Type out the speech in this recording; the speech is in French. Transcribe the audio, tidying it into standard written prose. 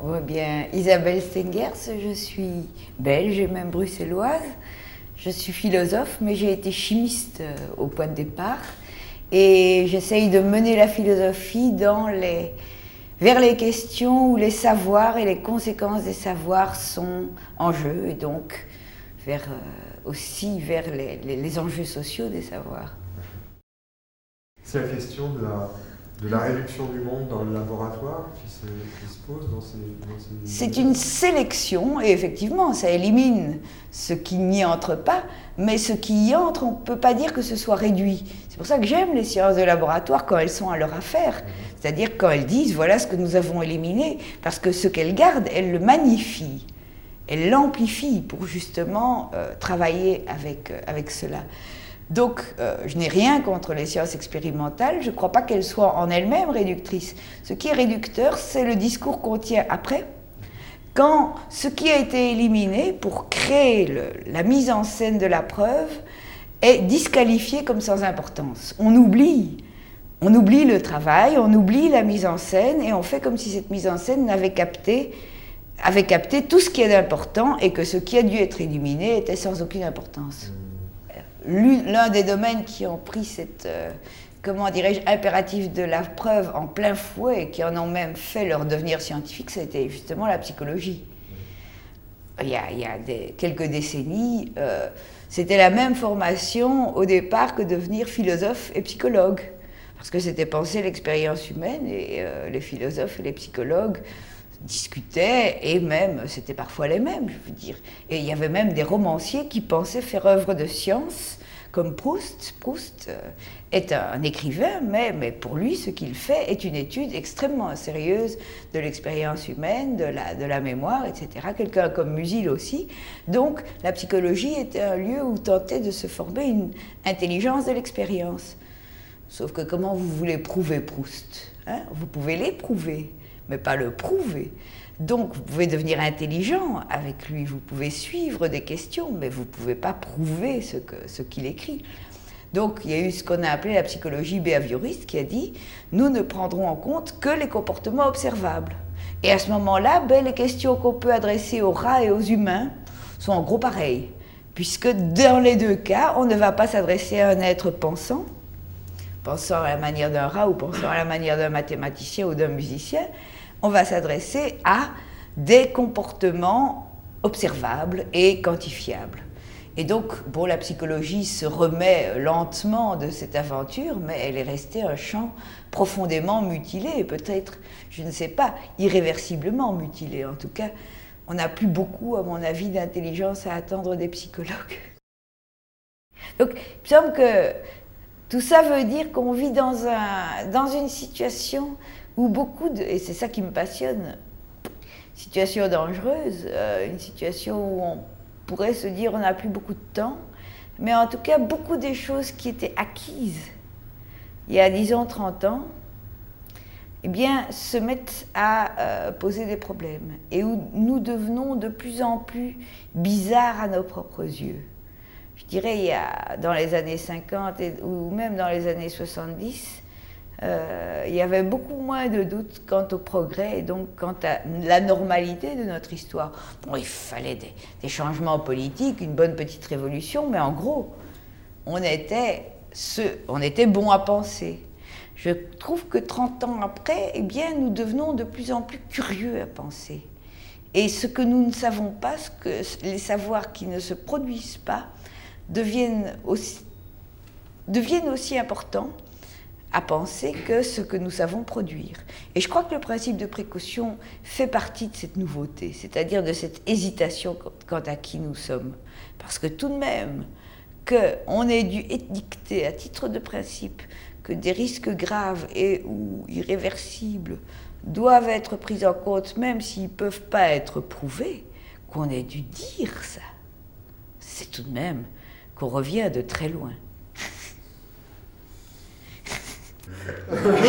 Oh bien, Isabelle Stengers, je suis belge et même bruxelloise. Je suis philosophe, mais j'ai été chimiste au point de départ. Et j'essaye de mener la philosophie vers les questions où les savoirs et les conséquences des savoirs sont en jeu, et donc aussi vers les enjeux sociaux des savoirs. C'est la question de la réduction du monde dans le laboratoire qui se pose dans ces C'est une sélection, et effectivement, ça élimine ce qui n'y entre pas, mais ce qui y entre, on ne peut pas dire que ce soit réduit. C'est pour ça que j'aime les sciences de laboratoire quand elles sont à leur affaire, c'est-à-dire quand elles disent voilà ce que nous avons éliminé, parce que ce qu'elles gardent, elles le magnifient, elles l'amplifient pour justement travailler avec cela. Donc, je n'ai rien contre les sciences expérimentales, je ne crois pas qu'elles soient en elles-mêmes réductrices. Ce qui est réducteur, c'est le discours qu'on tient après, quand ce qui a été éliminé pour créer la mise en scène de la preuve est disqualifié comme sans importance. On oublie le travail, on oublie la mise en scène, et on fait comme si cette mise en scène avait capté tout ce qui est d'important, et que ce qui a dû être éliminé était sans aucune importance. L'un des domaines qui ont pris cette, impératif de la preuve en plein fouet, et qui en ont même fait leur devenir scientifique, c'était justement la psychologie. Il y a quelques décennies, c'était la même formation au départ que devenir philosophe et psychologue, parce que c'était penser l'expérience humaine, et les philosophes et les psychologues discutaient, et même, c'était parfois les mêmes, je veux dire. Et il y avait même des romanciers qui pensaient faire œuvre de science, comme Proust. Proust est un écrivain, mais pour lui, ce qu'il fait est une étude extrêmement sérieuse de l'expérience humaine, de la mémoire, etc. Quelqu'un comme Musil aussi. Donc, la psychologie était un lieu où tentait de se former une intelligence de l'expérience. Sauf que comment vous voulez prouver Proust, hein? Vous pouvez l'éprouver, mais pas le prouver. Donc vous pouvez devenir intelligent avec lui, vous pouvez suivre des questions, mais vous ne pouvez pas prouver ce qu'il écrit. Donc il y a eu ce qu'on a appelé la psychologie behavioriste qui a dit « nous ne prendrons en compte que les comportements observables ». Et à ce moment-là, les questions qu'on peut adresser aux rats et aux humains sont en gros pareilles, puisque dans les deux cas, on ne va pas s'adresser à un être pensant à la manière d'un rat ou pensant à la manière d'un mathématicien ou d'un musicien, on va s'adresser à des comportements observables et quantifiables. Et donc, la psychologie se remet lentement de cette aventure, mais elle est restée un champ profondément mutilé, et peut-être, je ne sais pas, irréversiblement mutilé. En tout cas, on n'a plus beaucoup, à mon avis, d'intelligence à attendre des psychologues. Donc, il me semble que tout ça veut dire qu'on vit dans une situation où et c'est ça qui me passionne, situation dangereuse, une situation où on pourrait se dire on n'a plus beaucoup de temps, mais en tout cas beaucoup des choses qui étaient acquises il y a disons 30 ans, se mettent à poser des problèmes, et où nous devenons de plus en plus bizarres à nos propres yeux. Je dirais, dans les années 50 ou même dans les années 70, il y avait beaucoup moins de doutes quant au progrès et donc quant à la normalité de notre histoire. Il fallait des changements politiques, une bonne petite révolution, mais en gros, on était bon à penser. Je trouve que 30 ans après, nous devenons de plus en plus curieux à penser. Et ce que nous ne savons pas, les savoirs qui ne se produisent pas, deviennent aussi importants à penser que ce que nous savons produire. Et je crois que le principe de précaution fait partie de cette nouveauté, c'est-à-dire de cette hésitation quant à qui nous sommes. Parce que tout de même, qu'on ait dû édicter à titre de principe que des risques graves ou irréversibles doivent être pris en compte, même s'ils ne peuvent pas être prouvés, qu'on ait dû dire ça, c'est tout de même qu'on revient de très loin.